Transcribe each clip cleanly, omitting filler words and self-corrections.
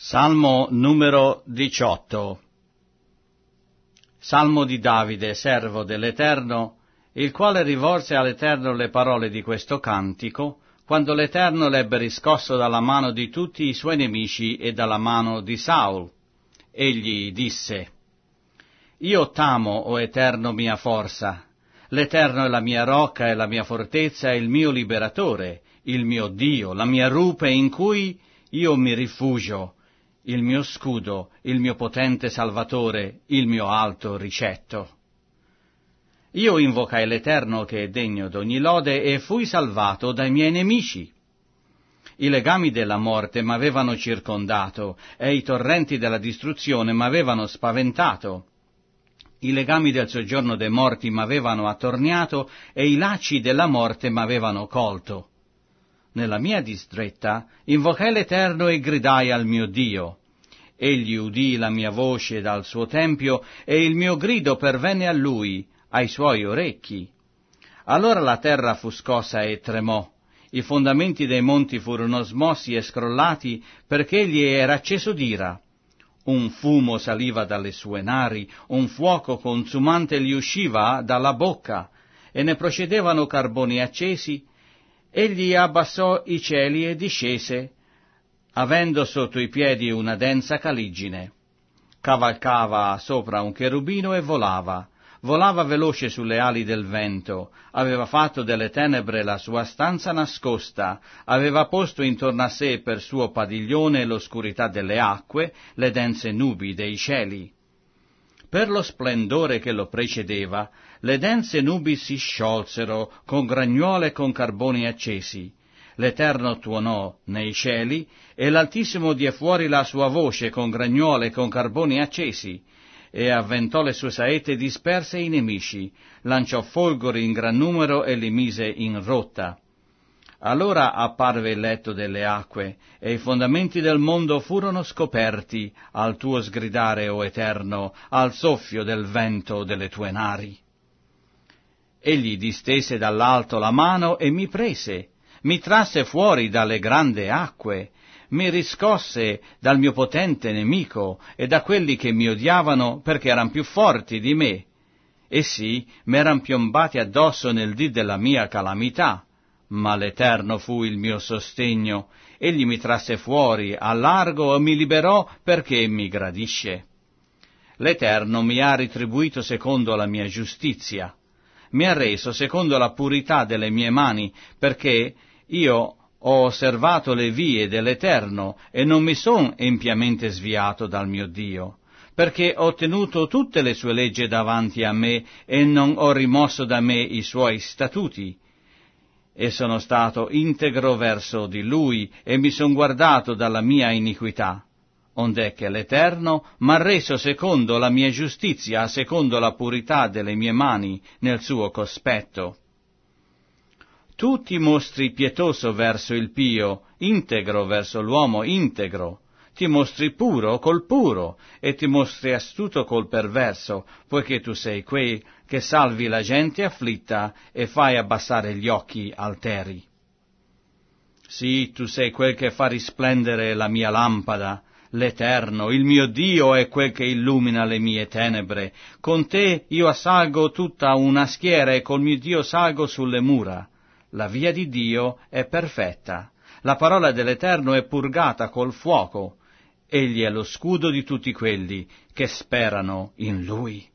Salmo numero 18. Salmo di Davide, servo dell'Eterno, il quale rivolse all'Eterno le parole di questo cantico, quando l'Eterno l'ebbe riscosso dalla mano di tutti i suoi nemici e dalla mano di Saul. Egli disse: Io t'amo, o Eterno mia forza. L'Eterno è la mia rocca e la mia fortezza e il mio liberatore, il mio Dio, la mia rupe in cui io mi rifugio, il mio scudo, il mio potente Salvatore, il mio alto ricetto. Io invocai l'Eterno che è degno d'ogni lode e fui salvato dai miei nemici. I legami della morte m'avevano circondato e i torrenti della distruzione m'avevano spaventato. I legami del soggiorno dei morti m'avevano attorniato e i lacci della morte m'avevano colto. Nella mia distretta invocai l'Eterno e gridai al mio Dio. Egli udì la mia voce dal suo tempio e il mio grido pervenne a lui, ai suoi orecchi. Allora la terra fu scossa e tremò, i fondamenti dei monti furono smossi e scrollati, perché egli era acceso d'ira. Un fumo saliva dalle sue nari, un fuoco consumante gli usciva dalla bocca, e ne procedevano carboni accesi. Egli abbassò i cieli e discese, avendo sotto i piedi una densa caligine. Cavalcava sopra un cherubino e volava veloce sulle ali del vento, aveva fatto delle tenebre la sua stanza nascosta, aveva posto intorno a sé per suo padiglione l'oscurità delle acque, le dense nubi dei cieli. Per lo splendore che lo precedeva, le dense nubi si sciolsero con gragnuole e con carboni accesi. L'Eterno tuonò nei cieli, e l'Altissimo diè fuori la sua voce con gragnuole e con carboni accesi, e avventò le sue saette e disperse i nemici, lanciò folgori in gran numero e li mise in rotta. Allora apparve il letto delle acque, e i fondamenti del mondo furono scoperti al tuo sgridare, o Eterno, al soffio del vento delle tue nari. Egli distese dall'alto la mano e mi prese, mi trasse fuori dalle grandi acque, mi riscosse dal mio potente nemico e da quelli che mi odiavano perché eran più forti di me. Essi m'eran piombati addosso nel dì della mia calamità, ma l'Eterno fu il mio sostegno. Egli mi trasse fuori a largo e mi liberò perché mi gradisce. L'Eterno mi ha ritribuito secondo la mia giustizia, mi ha reso secondo la purità delle mie mani, perché io ho osservato le vie dell'Eterno e non mi son empiamente sviato dal mio Dio, perché ho tenuto tutte le sue leggi davanti a me e non ho rimosso da me i suoi statuti. E sono stato integro verso di lui e mi son guardato dalla mia iniquità, ond'è che l'Eterno m'ha reso secondo la mia giustizia, secondo la purità delle mie mani nel suo cospetto. Tu ti mostri pietoso verso il pio, integro verso l'uomo integro, ti mostri puro col puro, e ti mostri astuto col perverso, poiché tu sei quei che salvi la gente afflitta e fai abbassare gli occhi alteri. Sì, tu sei quel che fa risplendere la mia lampada, l'Eterno, il mio Dio è quel che illumina le mie tenebre. Con te io assalgo tutta una schiera e col mio Dio salgo sulle mura. La via di Dio è perfetta, la parola dell'Eterno è purgata col fuoco, egli è lo scudo di tutti quelli che sperano in Lui.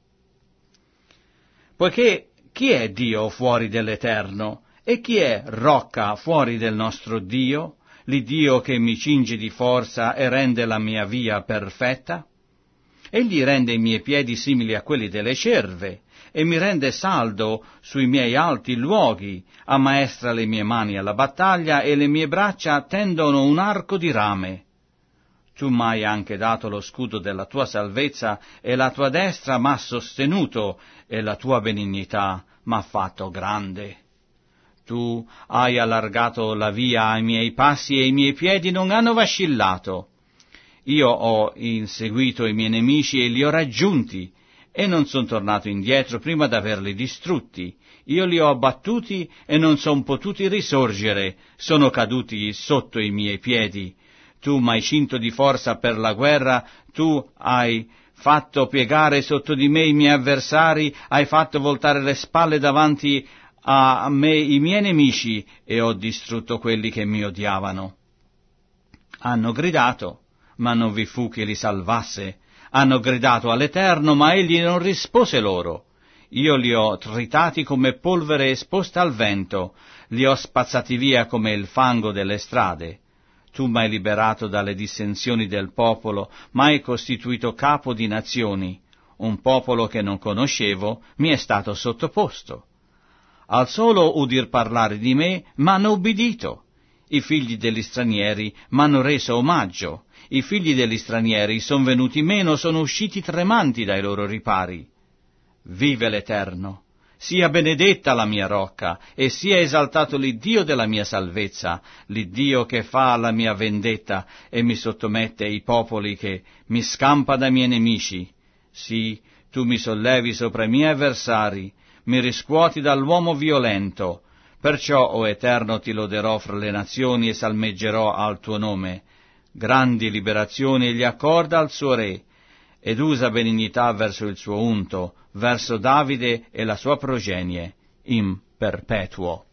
Poiché chi è Dio fuori dell'Eterno? E chi è rocca fuori del nostro Dio, l'Iddio che mi cinge di forza e rende la mia via perfetta? Egli rende i miei piedi simili a quelli delle cerve, e mi rende saldo sui miei alti luoghi, ammaestra le mie mani alla battaglia e le mie braccia tendono un arco di rame. Tu m'hai anche dato lo scudo della tua salvezza e la tua destra m'ha sostenuto e la tua benignità m'ha fatto grande. Tu hai allargato la via ai miei passi e i miei piedi non hanno vaccillato. Io ho inseguito i miei nemici e li ho raggiunti, e non son tornato indietro prima d'averli distrutti. Io li ho abbattuti e non son potuti risorgere, sono caduti sotto i miei piedi. tu m'hai cinto di forza per la guerra, tu hai fatto piegare sotto di me i miei avversari, hai fatto voltare le spalle davanti a me i miei nemici, e ho distrutto quelli che mi odiavano. Hanno gridato, ma non vi fu che li salvasse. Hanno gridato all'Eterno, ma egli non rispose loro. Io li ho tritati come polvere esposta al vento, li ho spazzati via come il fango delle strade. Tu m'hai liberato dalle dissensioni del popolo, m'hai costituito capo di nazioni. Un popolo che non conoscevo mi è stato sottoposto. Al solo udir parlare di me m'hanno ubbidito. I figli degli stranieri m'hanno reso omaggio. I figli degli stranieri son venuti meno, sono usciti tremanti dai loro ripari. Vive l'Eterno! Sia benedetta la mia rocca, e sia esaltato l'Iddio della mia salvezza, l'Iddio che fa la mia vendetta e mi sottomette i popoli, che mi scampa dai miei nemici. Sì, tu mi sollevi sopra i miei avversari, mi riscuoti dall'uomo violento. Perciò, o Eterno, ti loderò fra le nazioni e salmeggerò al tuo nome. Grandi liberazioni egli accorda al suo re, ed usa benignità verso il suo unto, verso Davide e la sua progenie, in perpetuo.